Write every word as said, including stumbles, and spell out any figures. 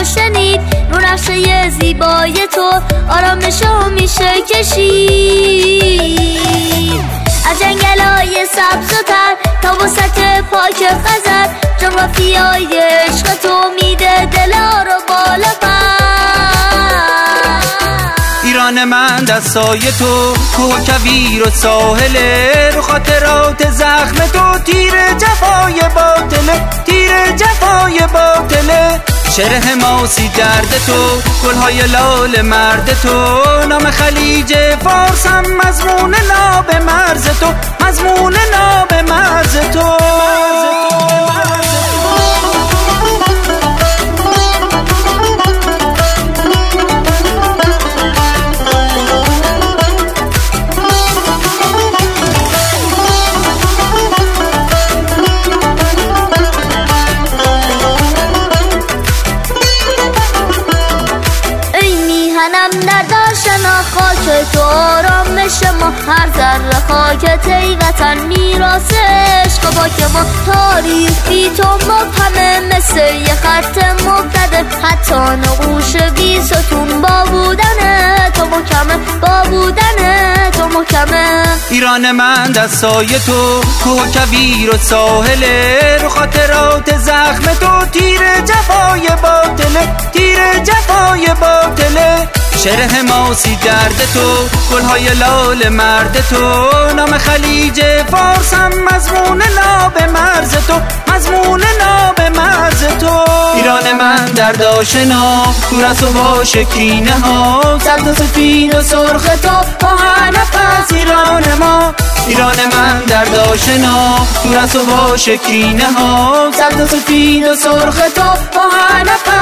شنید، رو نقشه زیبای تو آرامشو میشه کشید. از جنگلای سبز و تر تا وسط پاک خزر، جغرافیای عشق تو میده دلا رو بالا پر. ایران من دستای تو کوه کویر و ساحله، رو خاطرات زخم تو تیر جفای باطله، تیر جفای باطله. شعر حماسی درد تو، گلهای لال مرد تو، نام خلیج فارس هم مضمون ناب مرز تو، مضمون ناب مرز تو. نداشتن خاک تو آرامش ما، هر ذره خاکت ای وطن میراث عشق با که ما. تاریخ بی تو مبهمه مثل یه خط مبتده، حتی نقوش بی ستون با بودن تو محکمه، با بودن تو محکمه. ایران من دستای تو کوه کویر و ساحله، رو خاطرات زخم تو تیر جفای باطله، تیر جفای باطله. شعر حماسی درد تو، گلهای لال مرد تو، نام خلیج فارس هم مضمون ناب مرز تو، مضمون ناب مرز تو. ایران من درد آشنا، دور از تو باشه کینه ها، سبز و سفید و سرخ تو با هر نفس ایران ما. ایران من درد آشنا، دور از تو باشه کینه ها، سبز و سفید و سرخ تو با هر نفس